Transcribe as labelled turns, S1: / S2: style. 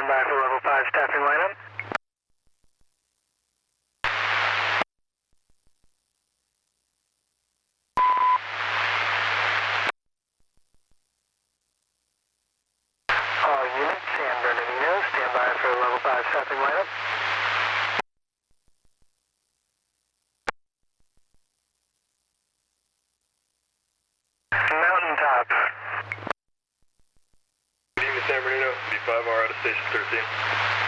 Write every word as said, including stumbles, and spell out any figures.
S1: by for level five staffing lineup. All units, San Bernardino, stand by for level five staffing lineup. Mountaintop.
S2: Good evening, San Bernardino. B five R out of station thirteen.